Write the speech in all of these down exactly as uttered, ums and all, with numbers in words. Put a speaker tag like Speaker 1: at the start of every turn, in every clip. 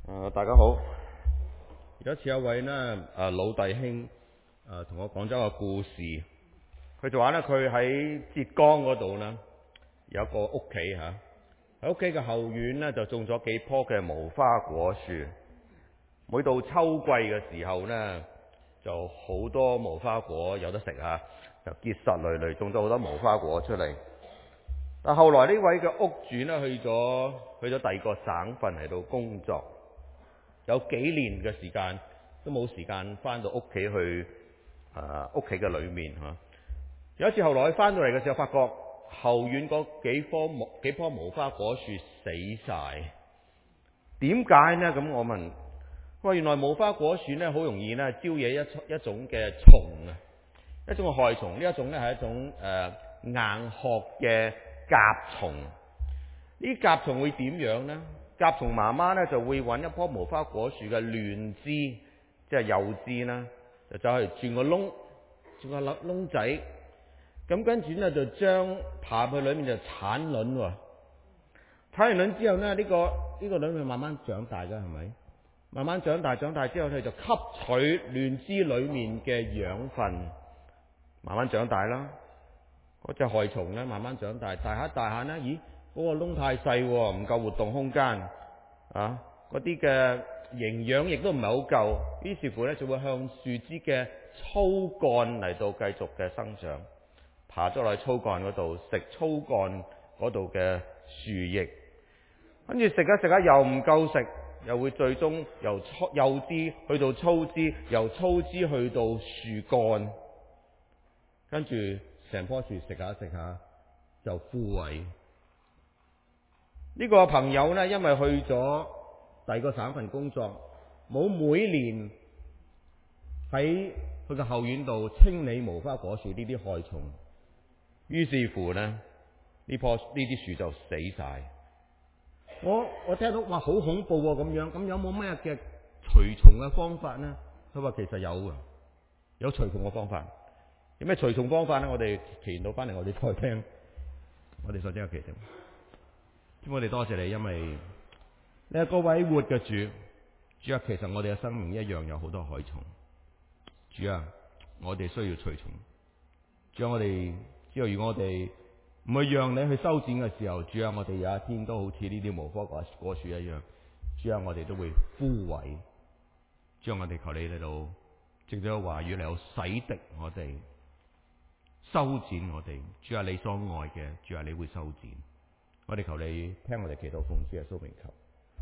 Speaker 1: 誒，大家好。有一次有位呢誒老弟兄誒同我講咗個故事，佢就話呢，佢喺浙江嗰度呢有一個屋企嚇，喺屋企嘅後院呢就種咗幾棵嘅無花果樹。每到秋季嘅時候呢，就好多無花果有得食嚇，就結實累累種咗好多無花果出嚟。但後來呢位嘅屋主呢去咗去咗第二個省份嚟到工作，有幾年嘅時間都冇時間翻到屋企去啊屋企嘅裏面嚇。有一次後來佢翻到嚟嘅時候，發覺後院嗰幾棵木幾棵無花果樹死晒。點解呢？咁我問，喂，原來無花果樹呢好容易呢招惹一一種嘅蟲啊，一種嘅害蟲。呢一種呢係一種誒、呃、硬殼嘅甲蟲。呢啲甲蟲會點樣呢？甲蟲媽媽呢就會揾一棵無花果樹嘅嫩枝，即係幼枝啦，就走去鑽個窿，鑽個窿窿仔。咁跟住呢就將爬去裏面就產卵喎。產完卵之後呢，呢、呢個呢、呢個卵會慢慢長大㗎，係咪？慢慢長大，長大之後佢就吸取嫩枝裏面嘅養分，慢慢長大啦。嗰隻害蟲呢慢慢長大，大下大下呢，咦？嗰、嗰個窿太細喎，唔夠活動空間啊！嗰啲嘅營養亦都唔係好夠，於是乎呢就會向樹枝嘅粗幹嚟到繼續嘅生長，爬咗落去粗幹嗰度食粗幹嗰度嘅樹葉，跟住食下食下又唔夠食，又會最終由粗幼枝去到粗枝，由粗枝去到樹幹，跟住成棵樹食下食下就枯萎。呢個朋友呢，因為去咗第二個省份工作，冇每年喺佢嘅後院度清理無花果樹呢啲害蟲，於是乎呢，呢棵呢啲樹就死晒。我我聽到哇，好恐怖喎，咁樣，咁有冇咩嘅除蟲嘅方法呢？佢話其實有嘅，有除蟲嘅方法。有咩除蟲方法呢？我哋祈禱翻嚟，我哋再聽，我哋再聽個祈禱。我哋多謝你，因為你係嗰位活嘅主。主啊，其實我哋嘅生命一樣有好多害蟲。主啊，我哋需要除蟲。主啊，我哋知道如果我哋唔去讓你去修剪嘅時候，主啊，我哋有一天都好似呢啲無花果樹一樣。主啊，我哋都會枯萎。主啊，我哋求你嚟到藉咗話語嚟到洗滌我哋，修剪我哋。主啊，你所愛嘅，主啊，你會修剪。我哋求你聽我哋祈禱，奉主耶穌名求。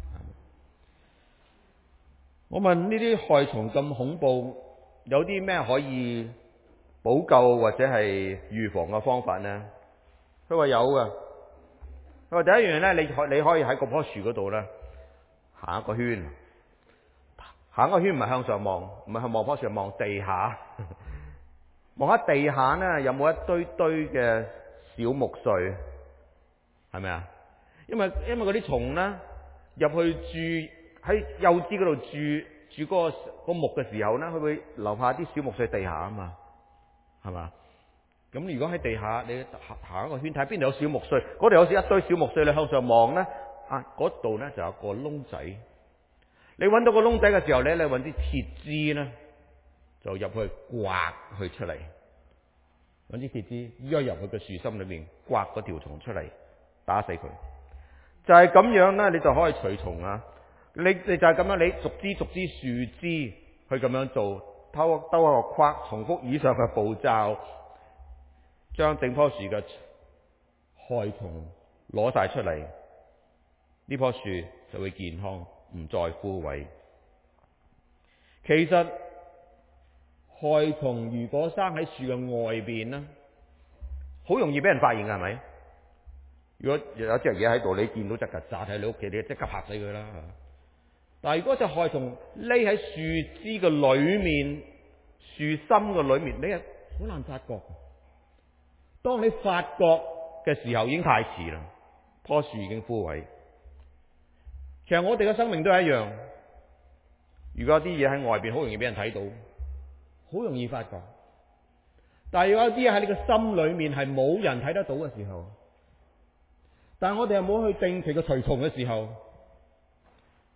Speaker 1: 我問呢啲害蟲咁恐怖，有啲咩可以補救或者係預防嘅方法呢？佢話有㗎。佢話第一樣咧，你可你可以喺嗰棵樹嗰度咧行一個圈，行一個圈唔係向上望，唔係向望棵樹，望地下，望下地下咧有冇一堆堆嘅小木碎。係咪啊？因為因為嗰啲蟲咧入去住喺幼枝嗰度住住嗰、嗰個、嗰個木嘅時候咧，佢會留下啲小木碎地下啊嘛，係嘛？咁如果喺地下你行行一個圈，睇邊度有小木碎，嗰度有時一堆小木碎，你向上望咧，啊嗰度咧就有個窿仔。你揾到個窿仔嘅時候咧，你揾啲鐵枝咧就入去刮佢出嚟，揾啲鐵枝約入去個樹心裏面，刮嗰條蟲出嚟。打死佢，就係、是、咁樣咧，你就可以除蟲啊！你你就係咁樣，你逐枝逐枝樹枝去咁樣做，兜兜一個框，重複以上嘅步驟，將整棵樹嘅害蟲攞晒出嚟，呢棵樹就會健康，唔再枯萎。其實害蟲如果生喺樹嘅外邊咧，好容易俾人發現㗎，係咪？如果有隻嘢喺度，你見到隻曱甴喺你屋企，你即刻拍死佢啦。但係如果隻害蟲匿喺樹枝嘅裏面、樹心嘅裏面，你係好難發覺。當你發覺嘅時候，已經太遲啦，棵樹已經枯萎。其實我哋嘅生命都係一樣。如果有啲嘢喺外邊，好容易俾人睇到，好容易發覺。但係如果有啲嘢喺你嘅心裏面係冇人睇得到嘅時候，但係我哋又冇去定期嘅除蟲嘅時候，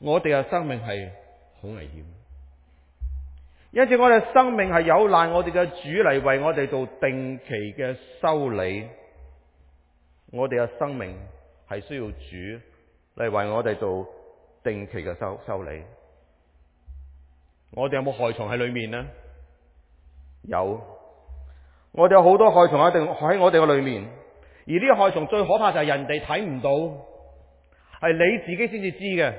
Speaker 1: 我哋嘅生命係好危險。因此我哋生命係有賴我哋嘅主嚟為我哋做定期嘅修理。我哋嘅生命係需要主嚟為我哋做定期嘅修修理。我哋有冇害蟲喺裏面呢？有，我哋有好多害蟲喺定喺我哋嘅裏面。而呢個害蟲最可怕就係人哋睇唔到，係你自己先至知嘅。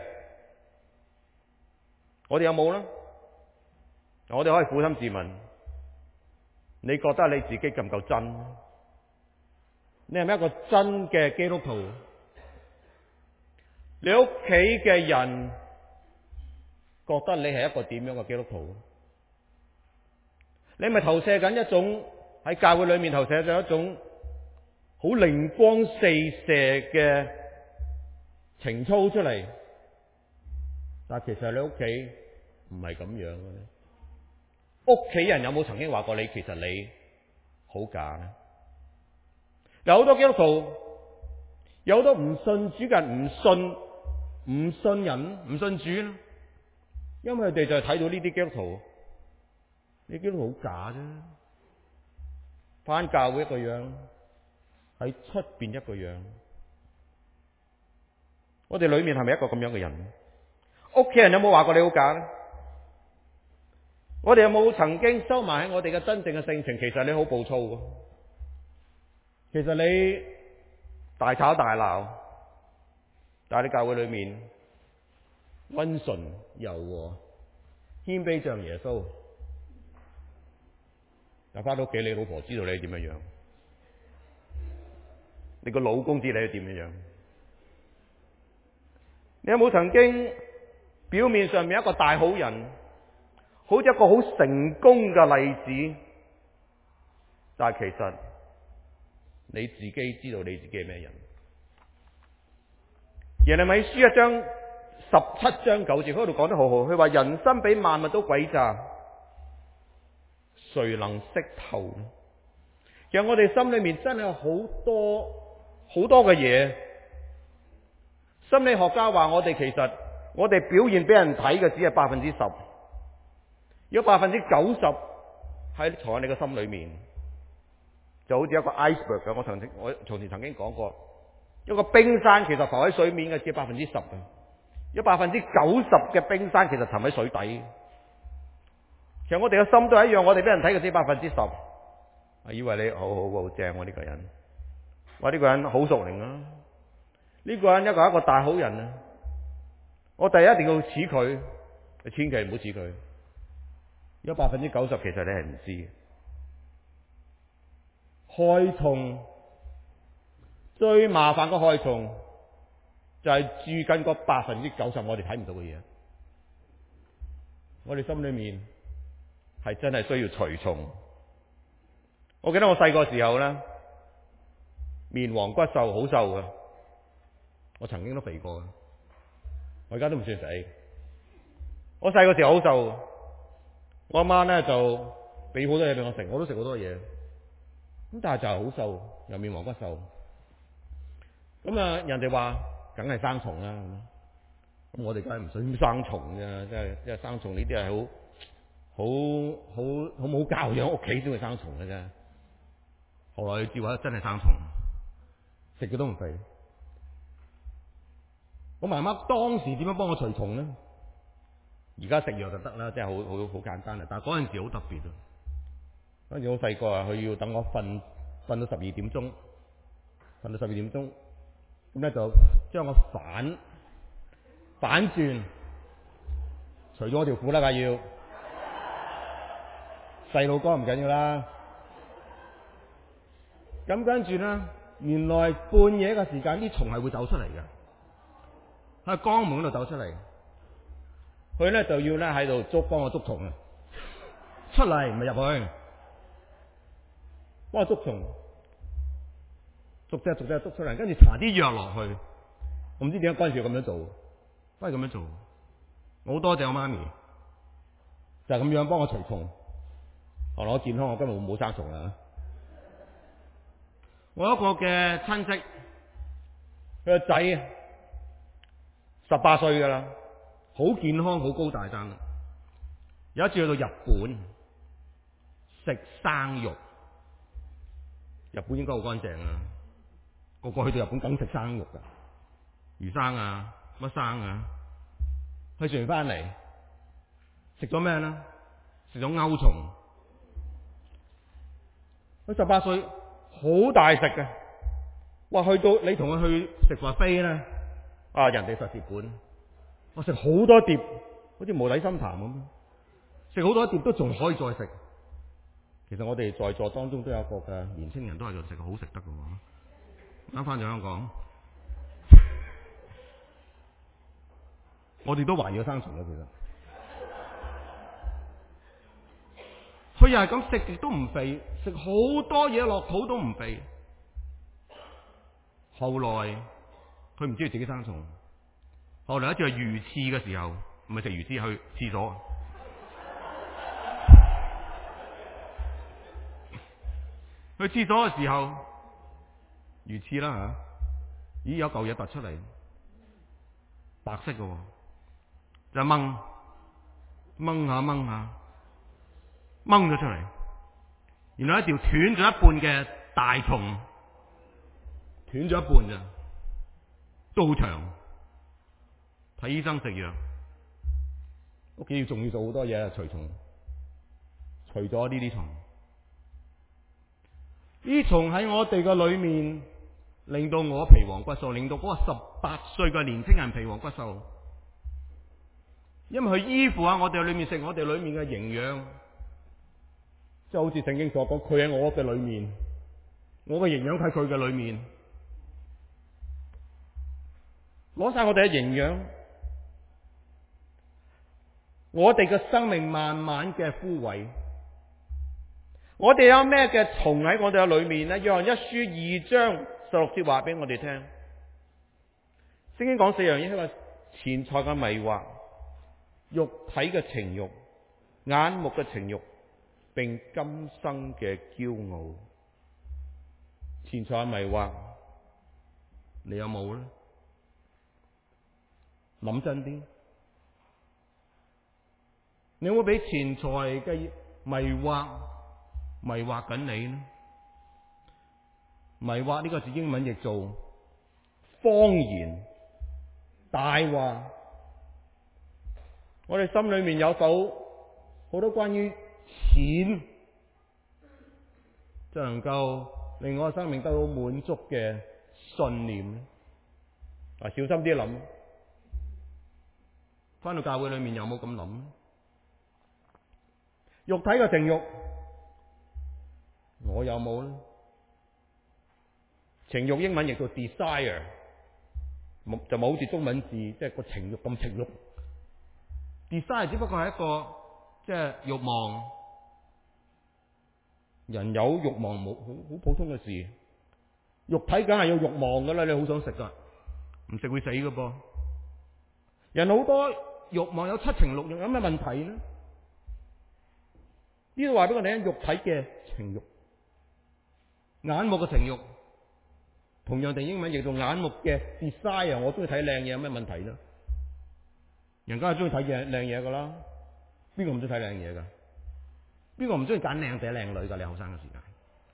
Speaker 1: 我哋有冇呢？我哋可以撫心自問，你覺得你自己夠唔夠真？你係咪一個真嘅基督徒？你屋企嘅人覺得你係一個點樣嘅基督徒？你係咪投射緊一種喺教會裏面投射咗一種好靈光四射嘅情操出嚟？但其實你屋企唔係咁樣嘅。屋企人有冇曾經話過你其實你好假呢？有好多基督徒，有好多唔信主嘅人唔信唔信人唔信主，因為佢哋就係睇到呢啲基督徒，呢啲基督徒好假啫，返教會一個樣，喺出邊一個樣。我哋裏面係咪一個咁樣嘅人？屋企人有冇話過你好假呢？我哋有冇曾經收埋喺我哋嘅真正嘅性情？其實你好暴躁嘅，其實你大吵大鬧，但係你教會裏面溫順柔和謙卑像耶穌。但返到屋企，你老婆知道你係點樣樣，你個老公知你係點樣樣。你有冇曾經表面上面一個大好人，好似一個好成功嘅例子，但係其實你自己知道你自己係咩人？耶利米書一章十七章九節嗰度講得好好，佢話人心比萬物都詭詐，誰能識透呢？其實我哋心裏面真係有好多好多嘅嘢。心理學家話我哋其實我哋表現俾人睇嘅只係百分之十，有百分之九十喺藏喺你嘅心裏面，就好似一個 iceberg 嘅。我曾經我從前曾經講過，一個冰山其實浮喺水面嘅只係百分之十嘅，有百分之九十嘅冰山其實沉喺水底。其實我哋嘅心都係一樣，我哋俾人睇嘅只係百分之十。我以為你好好好正喎呢個人，話呢個人好屬靈啊，呢個人一個一個大好人啊，我第一一定要似佢，你千祈唔好似佢。有百分之九十其實你係唔知。害蟲最麻煩嘅害蟲就係住緊嗰百分之九十我哋睇唔到嘅嘢。我哋心裏面係真係需要除蟲。我記得我細個時候咧，面黃骨瘦，好瘦嘅。我曾經都肥過嘅，我而家都唔算肥。我細個時候好瘦，我阿媽咧就俾好多嘢俾我食，我都食好多嘢。咁但係就係好瘦，又面黃骨瘦。咁啊，人哋話梗係生蟲啦。咁我哋梗係唔想生蟲嘅，即係即係生蟲呢啲係好好好好冇教養，屋企先會生蟲嘅啫。後來知話真係生蟲，食嘅都唔肥。我媽媽當時點樣幫我除蟲咧？而家食藥就得啦，即係好好好簡單啦。但係嗰陣時好特別啊！嗰陣時好細個啊，佢要等我瞓瞓到十二點鐘，瞓到十二點鐘，咁咧就將我反反轉，除咗我條褲啦，梗要細路哥唔緊要啦。咁跟住咧，原來半夜嘅時間啲蟲係會走出嚟嘅，喺肛門嗰度走出嚟。佢咧就要咧喺度捉，幫我捉蟲啊！出嚟唔係入去，幫我捉蟲，逐隻逐隻捉出嚟，跟住搽啲藥落去。我唔知點解嗰陣時要咁樣做，都係咁樣做。我好多謝我媽咪，就係咁樣幫我除蟲。後來我健康，我今日冇生蟲啦。我一個嘅親戚，佢個仔十八歲噶啦， 好健康，好高大生。有一次去到日本食生肉，日本應該好乾淨啊，個個去到日本梗食生肉噶，魚生啊，乜生啊，去食完翻嚟食咗咩咧？食咗歐蟲。佢十八歲，好大食嘅。哇！去到你同佢去食話飛咧，啊人哋實蝕本。我食好多碟，好似無底深潭咁。食好多碟都仲可以再食。其實我哋在座當中都有一個嘅年青人都係食好食得嘅喎。啱翻咗香港，我哋都懷疑咗生蟲啦，其實。佢又係咁食極都唔肥，食好多嘢落肚都唔肥。後來佢唔知道自己生蟲，後來一次係魚翅嘅時候，唔係食魚翅，去廁所。去廁所嘅時候，魚翅啦吓，咦有嚿嘢突出嚟，白色嘅喎，就掹掹下掹下。掹咗出嚟，原來一條斷咗一半嘅大蟲，斷咗一半咋，都好長。睇醫生食藥，屋企要仲要做好多嘢，除蟲，除咗呢啲蟲。呢啲蟲喺我哋嘅裏面，令到我皮黃骨瘦，令到嗰個十八歲嘅年青人皮黃骨瘦，因為佢依附喺我哋裏面，食我哋裏面嘅營養。即係好似聖經所講，佢喺我嘅裏面，我嘅營養喺佢嘅裏面，攞晒我哋嘅營養，我哋嘅生命慢慢嘅枯萎。我哋有咩嘅蟲喺我哋嘅裏面呢？約翰一書二章十六節話俾我哋聽，聖經講四樣嘢，佢話錢財嘅迷惑、肉體嘅情慾、眼目嘅情慾，並今生嘅驕傲。錢財迷惑，你有冇呢？諗真啲，你有冇俾錢財嘅迷惑迷惑緊你呢？迷惑呢個字英文譯做謊言、大話。我哋心裏面有首好多關於錢就能夠令我嘅生命得到滿足嘅信念。啊，小心啲諗，返到教會裏面有冇咁諗？肉體嘅情慾，我有冇呢？情慾英文譯做 desire， 就冇好似中文字即係個情慾咁情慾。desire 只不過係一個即係慾望，人有慾望冇好好普通嘅事。肉體梗係有慾望噶啦，你好想食噶，唔食會死噶噃。人好多慾望，有七情六慾，有咩問題呢？呢度話俾我哋聽，肉體嘅情慾、眼目嘅情慾，同樣地英文譯做眼目嘅 desire， 我中意睇靚嘢，有咩問題呢？人家係中意睇嘢靚嘢噶啦，邊個唔中意睇靚嘢噶？邊個唔中意揀靚仔靚女噶？你後生嘅時間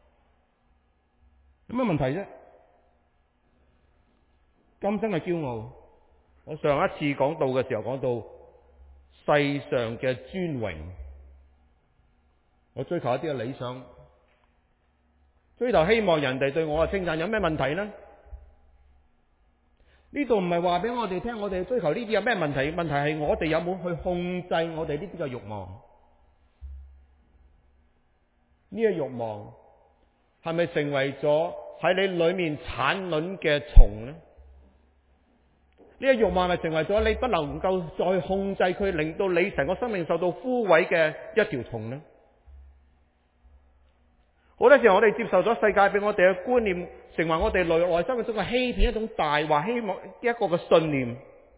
Speaker 1: 有咩問題啫？今生嘅驕傲，我上一次講到嘅時候講到世上嘅尊榮，我追求一啲嘅理想，追求希望人哋對我嘅稱讚，有咩問題呢？呢度唔係話俾我哋聽，我哋追求呢啲有咩問題？問題係我哋有冇去控制我哋呢啲嘅慾望？呢個慾望係咪成為咗喺你裏面產卵嘅蟲呢？呢個慾望係咪成為咗你不能夠再控制佢，令到你成個生命受到枯萎嘅一條蟲呢？好多時候我哋接受咗世界俾我哋嘅觀念，成為我哋內內心嘅一種欺騙，一種大話，希望一個嘅信念。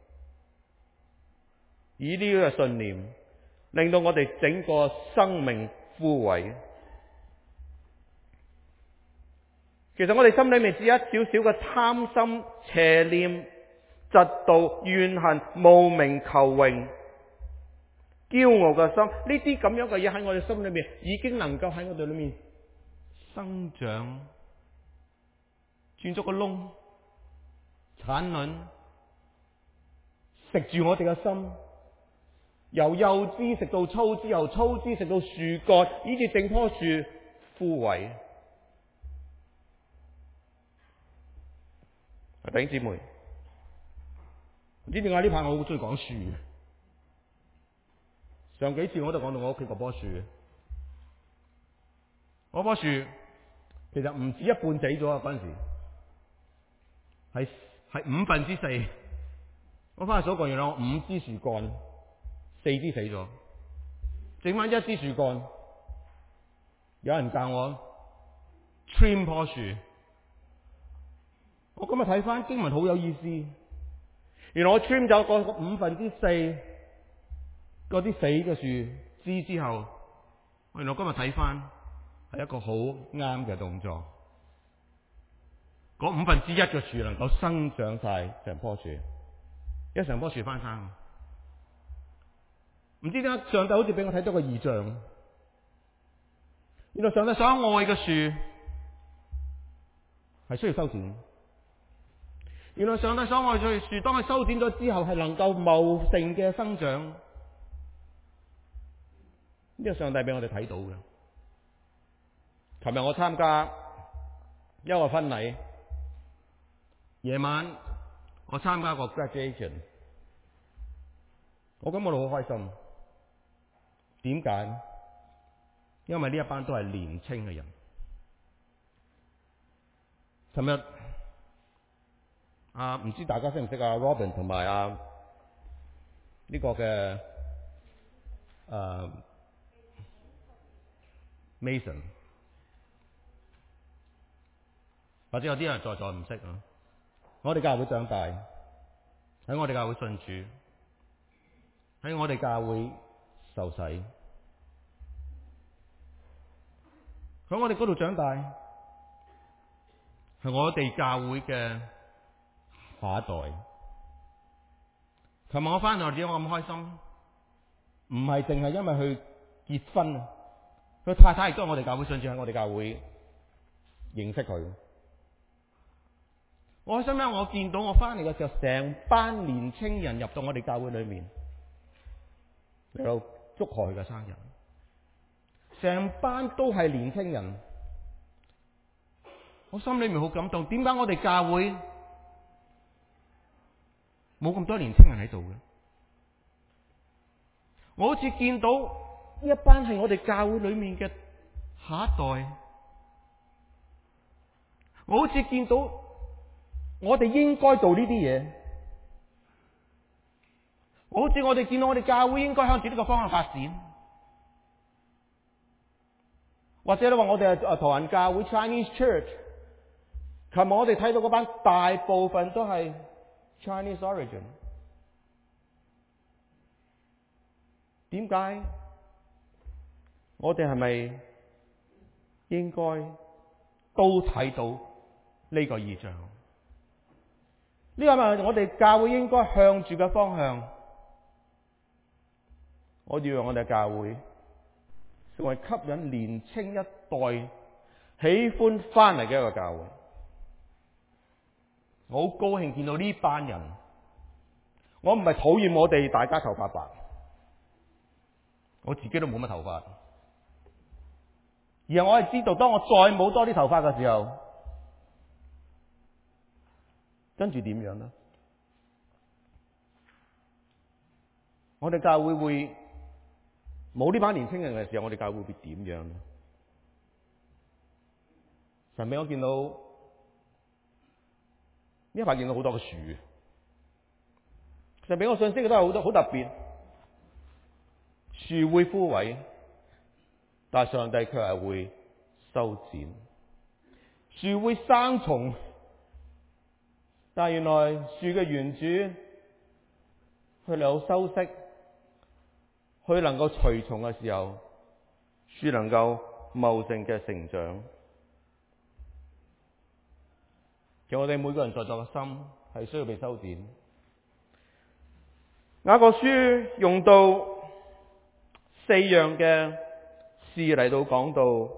Speaker 1: 以呢個信念令到我哋整個生命枯萎。其實我哋心裏面只有一少少嘅貪心邪念， 嫉妒、怨恨、慕名求榮、驕傲嘅心，呢啲咁樣嘅嘢喺我哋心裏面已經能夠喺我哋裏面生長，鑽咗個窿，產卵，食住我哋嘅心，由幼枝食到粗枝，由粗枝食到樹幹，以至整棵樹枯萎。弟兄姊妹，唔知點解呢排我好中意講樹。上幾次我都講到我屋企嗰棵樹，嗰棵樹其實唔止一半死咗啊！嗰陣時係係五分之四。我翻去數過，原來我五支樹幹，四支死咗，剩翻一支樹幹。有人教我 trim 棵樹，我今日睇翻經文好有意思。原來我 trim 咗個五分之四嗰啲死嘅樹枝之後，原來我今日睇翻係一個好啱嘅動作。嗰五分之一嘅樹能夠生長晒成棵樹，一成棵樹翻生。唔知點解上帝好似俾我睇到個異象。原來上帝所愛嘅樹係需要修剪。原來上帝所愛嘅樹，當佢修剪咗之後，係能夠茂盛嘅生長。呢個上帝俾我哋睇到嘅。琴日我參加一個婚禮，夜晚我參加個 graduation， 我感覺到好開心。點解？因為呢一班都係年青嘅人。琴日啊，唔知大家識唔識啊 Robin 同埋啊呢個嘅誒 Mason， 或者有啲人在座唔識啊。我哋教會長大，喺我哋教會信主，喺我哋教會受洗，喺我哋嗰度長大，係我哋教會嘅下一代。琴日我翻嚟點解我咁開心？唔係淨係因為佢結婚啊，佢太太亦都係我哋教會信主，喺我哋教會認識佢。我開心咧！我見到我翻嚟嘅時候，成班年青人入到我哋教會裏面，嚟到祝賀佢嘅生日。成班都係年青人，我心裏面好感動。點解我哋教會冇咁多年青人喺度嘅？我好似見到呢一班係我哋教會裏面嘅下一代，我好似見到我哋應該做呢啲嘢，好似我哋見到我哋教會應該向住呢個方向發展。或者你話我哋係唐人教會 Chinese Church， 琴日我哋睇到嗰班大部分都係 Chinese origin。點解？我哋係咪應該都睇到呢個異象？呢個係我哋教會應該向住嘅方向。我要讓我哋教會成為吸引年青一代喜歡翻嚟嘅一個教會。我好高興見到呢班人。我唔係討厭我哋大家頭髮白，我自己都冇乜頭髮，而係我係知道，當我再冇多啲頭髮嘅時候，跟住點樣呢？我哋教會會冇呢班年青人嘅時候，我哋教會會點樣呢？神俾我見到呢一排見到好多嘅樹，神俾我信息嘅都係好多好特別。樹會枯萎，但係上帝卻係會修剪；樹會生蟲，但係原來樹嘅原主佢有修飾，佢能夠除蟲嘅時候，樹能夠茂盛嘅成長。其實我哋每個人在座嘅心係需要被修剪，
Speaker 2: 雅各書用到四樣嘅事嚟到講到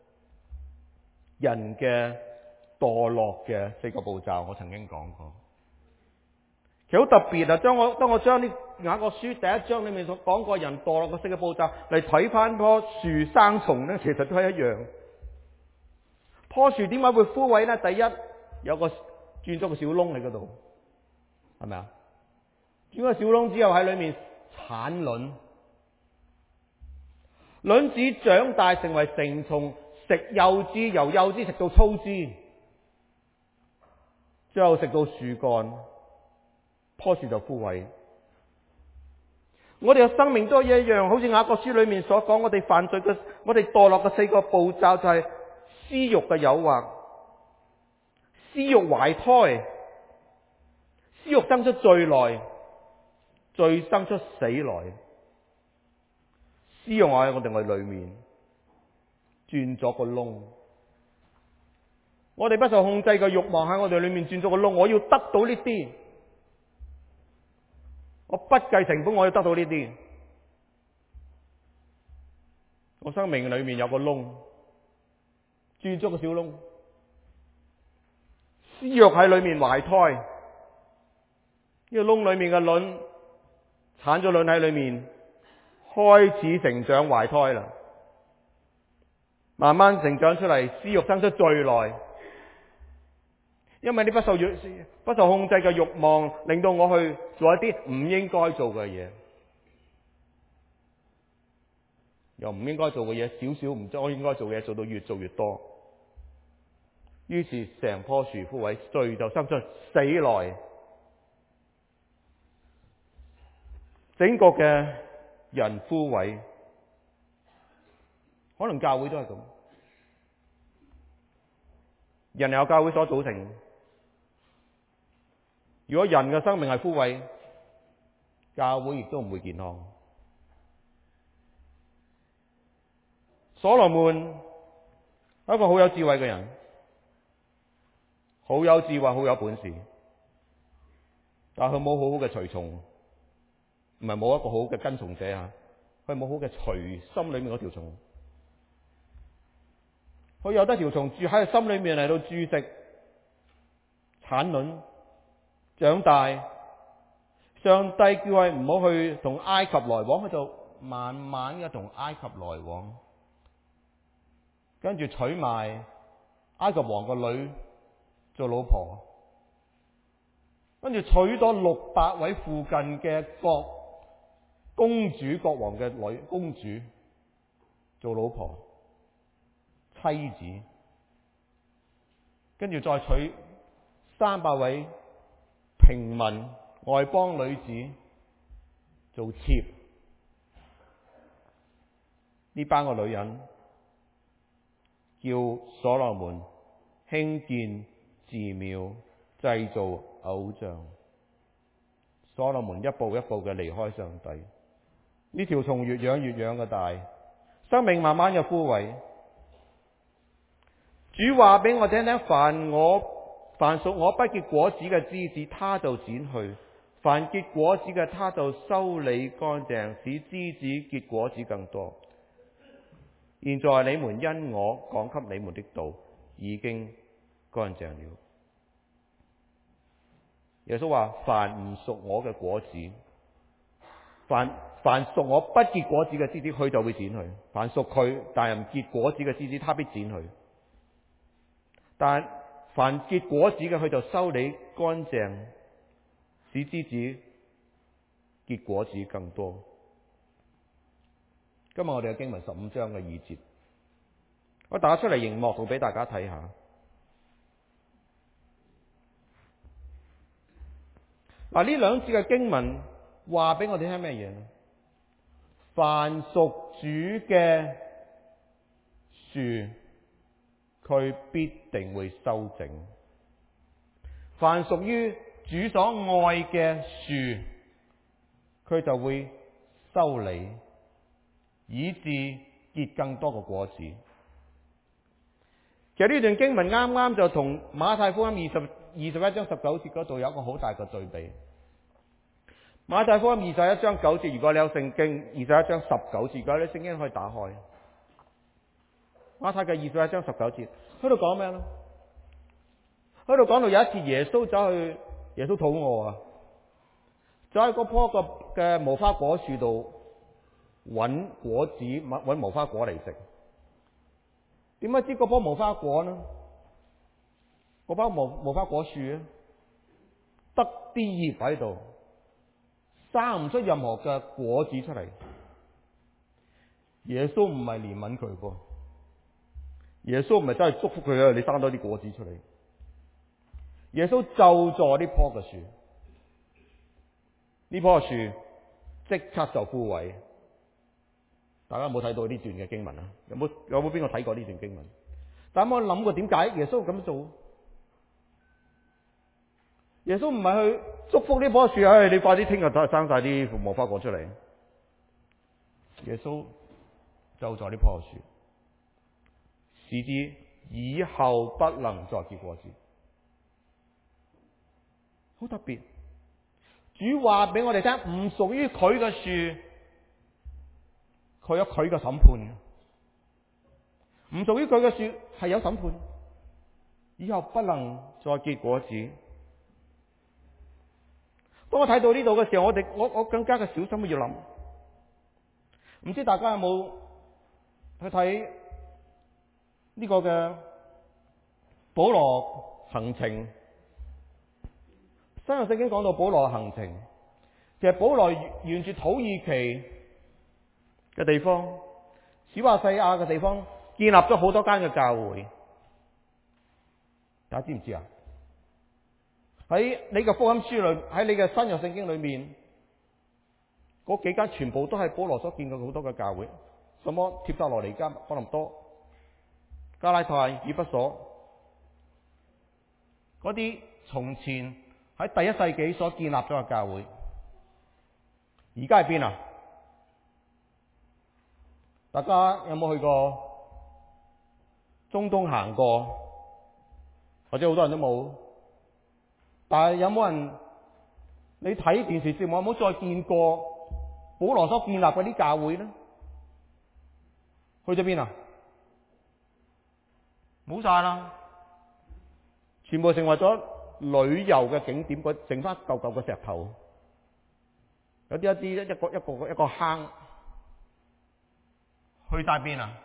Speaker 2: 人嘅墮落嘅四個步驟，我曾經講過。其實好特別啊！當我當我將呢雅各書第一章裏面所講過人墮落嘅四個步驟嚟睇翻棵樹生蟲咧，其實都係一樣。棵樹點解會枯萎咧？第一，有個鑽咗個小窿喺嗰度，係咪啊？鑽個小窿之後喺裏面產卵，卵子長大成為成蟲，食幼枝，由幼枝食到粗枝，最後食到樹幹，棵樹就枯萎。我哋嘅生命都係一樣，好似雅各書裏面所講，我哋犯罪嘅，我哋墮落嘅四個步驟就係私欲嘅誘惑，私欲懷胎，私欲生出罪來，罪生出死來。私欲喺我哋嘅裏面鑽咗個窿，我哋不受控制嘅欲望喺我哋裏面鑽咗個窿，我要得到呢啲，我不計成本我要得到呢啲。我生命裏面有個窿，鑽咗個小窿，私欲喺裏面懷胎，呢個窿裏面嘅卵產咗卵喺裏面，開始成長懷胎啦，慢慢成長出嚟，私欲生出罪來。因為你不受不受控制嘅欲望，令到我去做一啲唔應該做嘅嘢，又唔應該做嘅嘢，少少唔做我應該做嘅嘢，做到越做越多，於是成棵樹枯萎，罪就生出死來。整個嘅人枯萎，可能教會都係咁，人由教會所組成。如果人嘅生命係枯萎，教會亦都唔會健康。所羅門係一個好有智慧嘅人，好有智慧，好有本事，但係佢冇好好嘅隨從，唔係冇一個好嘅跟從者啊，佢冇好嘅隨心裏面嗰條蟲。佢有得條蟲住喺佢心裏面嚟到注食、產卵、長大。上帝叫佢唔好去同埃及來往，佢就慢慢嘅同埃及來往，跟住娶埋埃及王個女做老婆，跟住娶咗六百位附近嘅國公主、國王嘅女公主做老婆妻子，跟住再娶三百位平民外邦女子做妾。呢班個女人叫所羅門興建寺廟，製造偶像。所羅門一步一步嘅離開上帝，呢條蟲越養越養嘅大，生命慢慢嘅枯萎。主話俾我聽聽，凡我凡屬我不結果子嘅枝子，他就剪去；凡結果子嘅，他就修理乾淨，使枝子結果子更多。現在你們因我講給你們的道已經乾淨了。耶穌話：凡唔屬我嘅果子，凡凡屬我不結果子嘅枝子，佢就會剪去；凡屬佢但係唔結果子嘅枝子，他必剪去。但凡結果子嘅，佢就修理乾淨，使枝子結果子更多。今日我哋嘅經文十五章嘅二節，我打出嚟熒幕度俾大家睇下。嗱，呢兩節嘅經文話俾我哋聽咩嘢呢？凡屬主嘅樹，佢必定會修整；凡屬於主所愛嘅樹，佢就會修理，以致結更多嘅果子。其實呢段經文啱啱就同馬太福音二十二十一章十九節嗰度有一個好大嘅對比。 馬太福音二十一章九節，如果你有聖經，二十一章十九節，如果你聖經可以打開。馬太嘅二十一章十九節，喺度講咩咧？喺度講到有一次耶穌走去，耶穌肚餓啊，走喺嗰棵嘅嘅無花果樹度揾果子，揾無花果嚟食。點解知嗰棵無花果呢？嗰棵無無花果樹咧，得啲葉喺度，生唔出任何嘅果子出嚟。耶穌唔係憐憫佢噃，耶穌唔係真係祝福佢啊！你生多啲果子出嚟。耶穌咒詛呢棵嘅樹，呢棵樹即刻就枯萎。大家有冇睇到呢段嘅經文啊？有冇有冇邊個睇過呢段經文？大家有冇諗過點解耶穌咁做？耶穌唔係去祝福呢棵樹，唉、哎，你快啲聽日生晒啲無花果出嚟。耶穌咒詛呢棵樹，使之以後不能再結果子。好特別，主話俾我哋聽，唔屬於佢嘅樹，佢有佢嘅審判嘅。唔屬於佢嘅樹係有審判，以後不能再結果子。當我睇到呢度嘅時候，我哋我我更加嘅小心要諗。唔知大家有冇去睇呢個嘅保羅行程？新約聖經講到保羅嘅行程，其實保羅沿住土耳其嘅地方、小亞細亞嘅地方，建立咗好多間嘅教會。大家知唔知啊？喺你嘅福音書裏，喺你嘅新約聖經裏面，嗰幾間全部都係保羅所建嘅好多嘅教會。什麼帖撒羅尼迦、哥林多、加拉太、以弗所，嗰啲從前喺第一世紀所建立咗嘅教會，而家喺邊啊？大家有冇去過中東行過？或者好多人都冇。但係有冇人你睇電視節目有冇再見過保羅所建立嗰啲教會咧？去咗邊啊？冇晒啦，全部成為咗旅遊嘅景點，個剩翻舊舊嘅石頭，有啲一啲一個一個一個坑，去晒邊啊？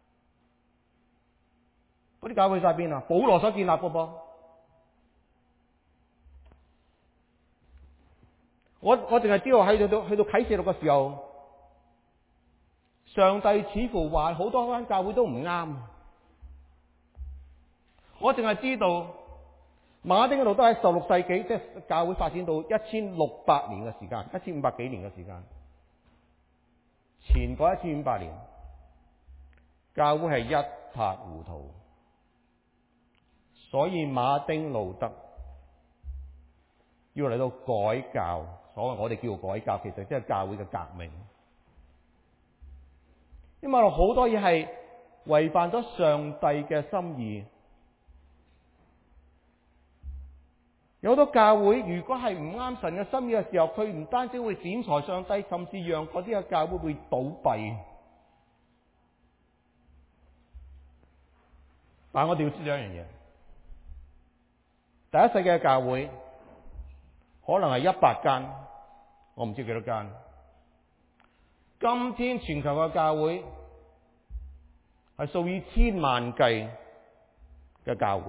Speaker 2: 嗰啲教會去晒邊啊？保羅所建立嘅噃。我我淨係知道喺到去到啟示錄嘅時候，上帝似乎話好多間教會都唔啱。我淨係知道馬丁嗰度都喺十六世紀，即係教會發展到一千六百年嘅時間，一千五百幾年嘅時間，前嗰一千五百年，教會係一塌糊塗。所以馬丁路德要嚟到改教，所謂我哋叫做改教，其實即係教會嘅革命。因為好多嘢係違反咗上帝嘅心意。有好多教會如果係唔啱神嘅心意嘅時候，佢唔單止會剪裁上帝，甚至讓嗰啲嘅教會會倒閉。但係我哋要知道一樣嘢，第一世紀嘅教會可能係一百間，我唔知幾多間。今天全球嘅教會係數以千萬計嘅教會。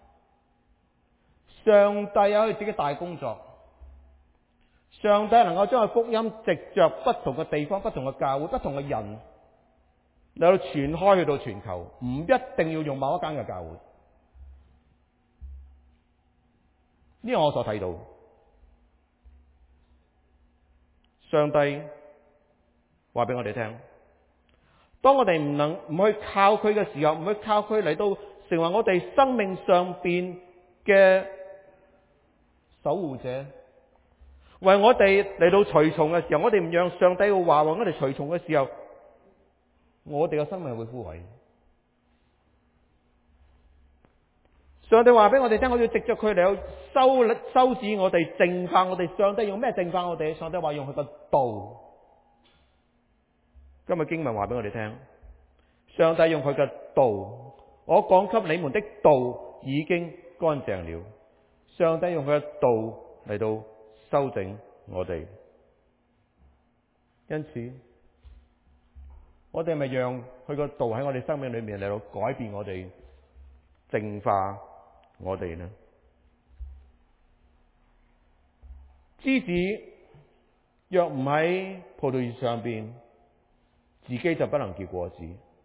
Speaker 2: 上帝有佢自己大工作，上帝能夠將個福音藉着不同嘅地方、不同嘅教會、不同嘅人嚟到傳開去到全球，唔一定要用某一間嘅教會。呢個我所睇到，上帝話俾我哋聽，當我哋唔能唔去靠佢嘅時候，唔去靠佢嚟到成為我哋生命上邊嘅守護者，為我哋嚟到隨從嘅時候，我哋唔讓上帝嘅話為我哋隨從嘅時候，我哋嘅生命會枯萎。 上帝話俾我哋聽，我要藉着佢嚟到修修剪我哋，淨化我哋。上帝用咩淨化我哋？上帝話用佢個道。今日經文話俾我哋聽，上帝用佢嘅道，我講給你們的道已經乾淨了。上帝用佢嘅道嚟到修整我哋，因此我哋咪讓佢個道喺我哋生命裏面嚟到改變我哋，淨化我哋呢？枝子若唔喺葡萄樹上邊，自己就不能結果子。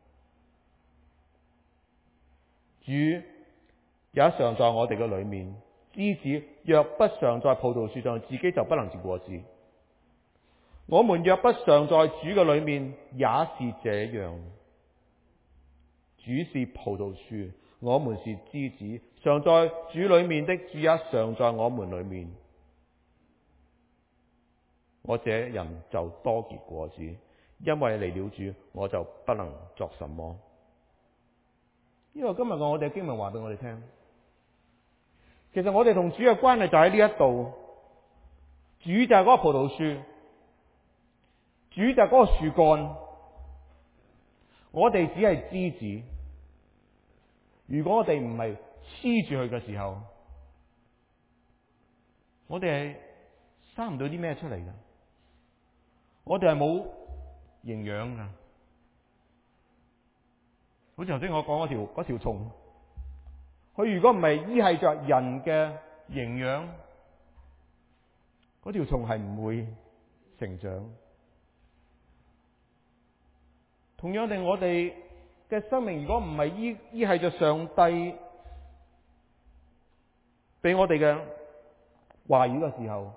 Speaker 2: 主也常在我哋嘅裏面，枝子若不常在葡萄樹上，自己就不能結果子。我們若不常在主嘅裏面，也是這樣。主是葡萄樹，我們是枝子，常在主裏面的，主也常在我們裏面。我這人就多結果子，因為離了主，我就不能作什麼。因為今日我哋經文話俾我哋聽，其實我哋同主嘅關係就喺呢一度，主就係嗰個葡萄樹，主就係嗰個樹幹，我哋只係枝子。如果我哋唔係黐住佢嘅時候，我哋係生唔到啲咩出嚟㗎。我哋係冇營養㗎。好似頭先我講嗰條嗰條蟲，佢如果唔係依係着人嘅營養，嗰條蟲係唔會成長。同樣地，我哋嘅生命如果唔係依依係着上帝俾我哋嘅話語嘅時候，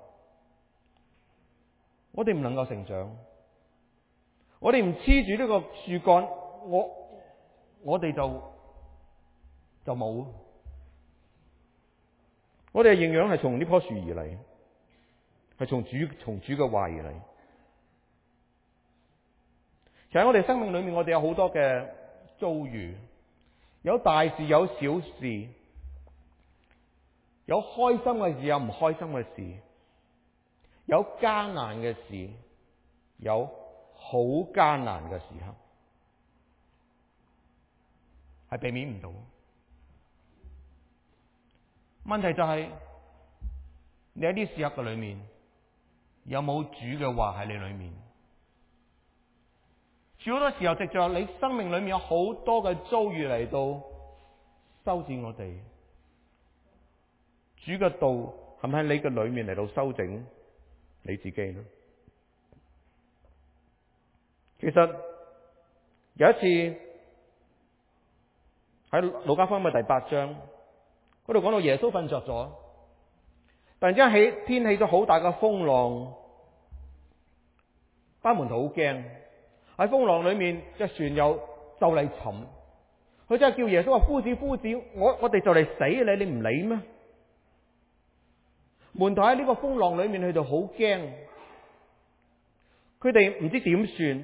Speaker 2: 我哋唔能夠成長。我哋唔黐住呢個樹幹，我我哋就就冇。我哋嘅營養係從呢棵樹而嚟，係從主從主嘅話而嚟。其實喺我哋生命裏面，我哋有好多嘅遭遇，有大事，有小事，有開心嘅事，有唔開心嘅事，有艱難嘅事，有好艱難嘅時刻，係避免唔到。問題就係、是、你喺啲時刻嘅裏面，有冇主嘅話喺你裏面？主好多時候藉着你生命裏面有好多嘅遭遇嚟到修剪我哋。主嘅道係咪喺你嘅裏面嚟到修整你自己呢？其實有一次喺路加福音嘅第八章嗰度講到耶穌瞓着咗，突然之間起天起咗好大嘅風浪，班門徒好驚。喺風浪裏面，隻船又就嚟沉，佢真係叫耶穌話：夫子，夫子，我我哋就嚟死你，你唔理咩？門徒喺呢個風浪裏面，佢哋好驚，佢哋唔知點算。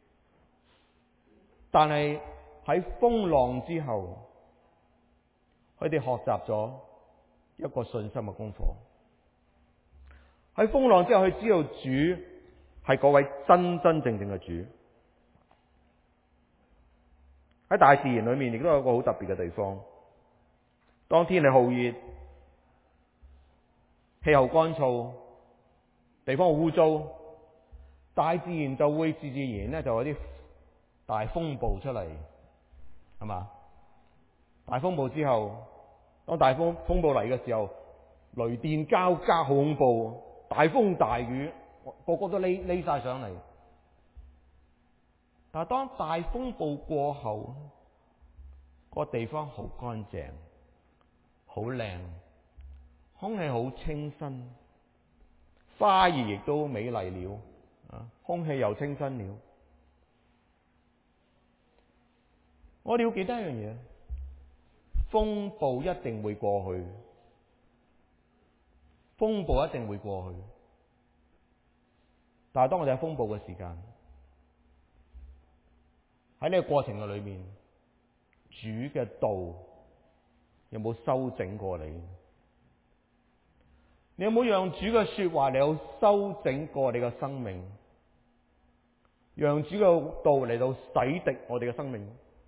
Speaker 2: 但係喺風浪之後，佢哋學習咗一個信心嘅功課。喺風浪之後，佢知道主係嗰位真真正正嘅主。喺大自然裏面，亦都有一個好特別嘅地方。當天氣酷熱，氣候乾燥，地方好污糟，大自然就會自自然咧就有啲大風暴出嚟，係嘛？大風暴之後，當大風風暴嚟嘅時候，雷電交加，好恐怖，大風大雨，個個都匿匿晒上嚟。但係當大風暴過後，個地方好乾淨，好靚，空氣好清新，花兒亦都美麗了，啊，空氣又清新了。我哋要記得一樣嘢，風暴一定會過去，風暴一定會過去。但係當我哋喺風暴嘅時間，喺呢個過程嘅裏面，主嘅道有冇修整過你？你有冇讓主嘅說話嚟到修整過你嘅生命？讓主嘅道嚟到洗滌我哋嘅生命？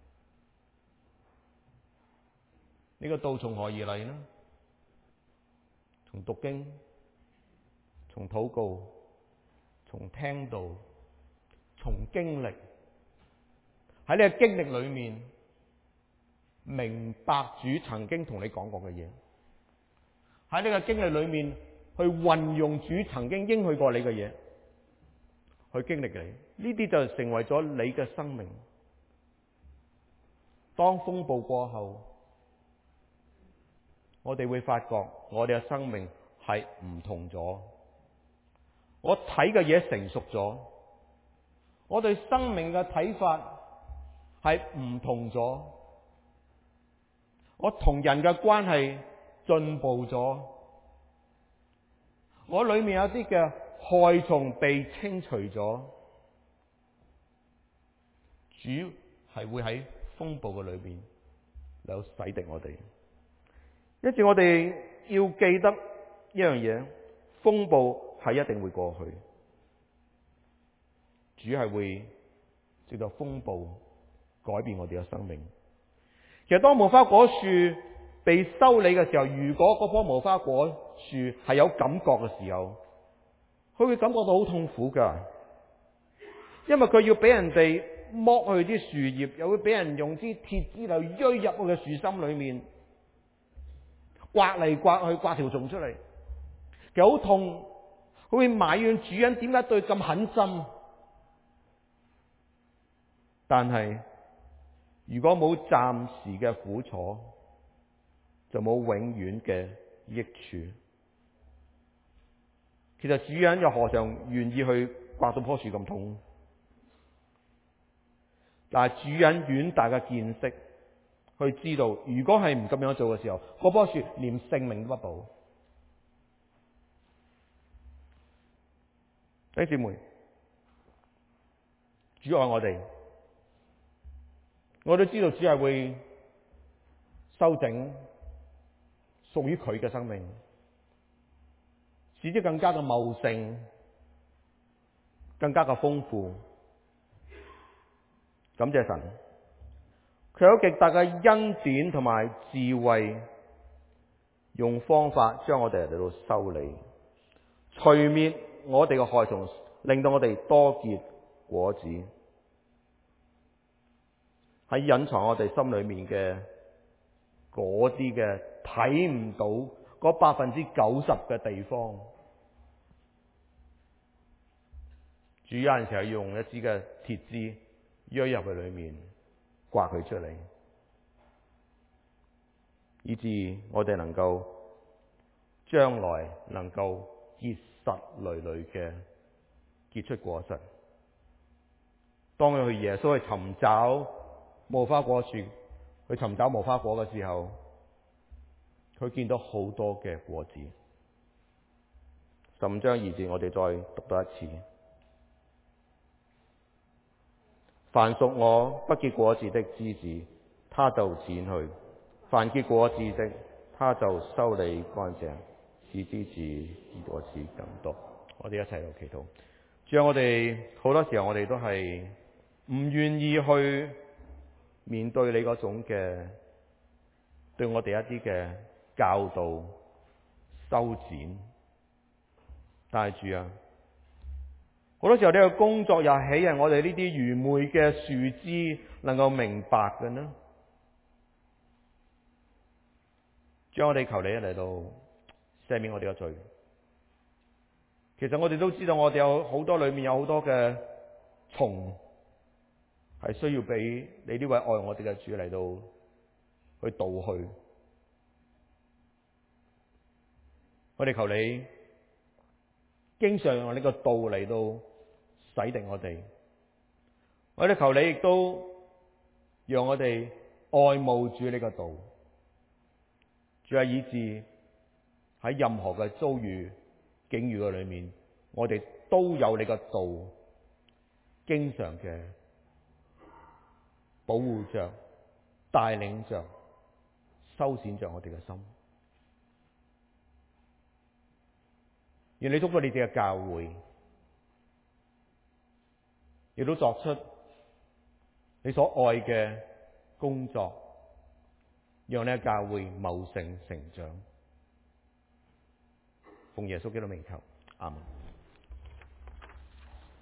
Speaker 2: 呢個道從何而嚟呢？從讀經，從禱告，從聽道，從經歷。喺呢個經歷裏面，明白主曾經同你講過嘅嘢。喺呢個經歷裏面，去運用主曾經應許過你嘅嘢，去經歷你。呢啲就成為咗你嘅生命。當風暴過後，我哋會發覺我哋嘅生命係唔同咗。我睇嘅嘢成熟咗，我對生命嘅睇法係唔同咗。我同人嘅關係進步咗，我裏面有啲嘅害蟲被清除咗。主係會喺風暴嘅裏邊有洗滌我哋。因此我哋要記得一樣嘢，風暴係一定會過去。主係會藉着風暴改變我哋嘅生命。其實當無花果樹被修理嘅時候，如果嗰棵無花果樹係有感覺嘅時候，佢會感覺到好痛苦噶，因為佢要俾人哋剝去啲樹葉，又會俾人用啲鐵枝嚟鋥入佢嘅樹心裏面，刮嚟刮去，刮條蟲出嚟，其實好痛。佢會埋怨主人點解對佢咁狠心，但係如果冇暫時嘅苦楚，就冇永遠嘅益處。其實主人又何嘗願意去刮到棵樹咁痛？但係主人遠大嘅見識，去知道如果係唔咁樣做嘅時候，嗰棵樹連性命都不保。弟兄姊妹，主愛我哋，我都知道主係會修整屬於佢嘅生命，使之更加嘅茂盛，更加嘅豐富。感謝神，佢有極大嘅恩典同埋智慧，用方法將我哋嚟到修理，除滅我哋嘅害蟲，令到我哋多結果子。喺隱藏我哋心裏面嘅嗰啲嘅睇唔到嗰百分之九十嘅地方，主有陣時係用一支嘅鐵枝鋥入去裏面，刮佢出嚟，以致我哋能夠將來能夠結實累累嘅結出果實。當佢去耶穌去尋找無花果樹，去尋找無花果嘅時候，佢見到好多嘅果子。十五章二節，我哋再讀多一次。凡屬我不結果子的枝子，他就剪去；凡結果子的，他就修理乾淨，使枝子結果子更多。我哋一齊嚟祈禱。主啊，我哋好多時候我哋都係唔願意去面對你嗰種嘅對我哋一啲嘅教導修剪，但係主啊，好多時候呢個工作又豈係我哋呢啲愚昧嘅樹枝能夠明白嘅呢？主啊，我哋求你嚟到赦免我哋嘅罪。其實我哋都知道，我哋有好多裏面有好多嘅蟲，係需要俾你呢位愛我哋嘅主嚟到去導去。我哋求你經常用呢個道嚟到洗滌我哋。我哋求你亦都讓我哋愛慕主呢個道，主啊，以致喺任何嘅遭遇境遇嘅裏面，我哋都有你個道經常嘅保護着、帶領着、 修剪着我哋嘅心。願你祝福你哋嘅教會，亦都作出你所愛嘅工作，讓你嘅教會茂盛成長。奉耶穌基督名求，阿門。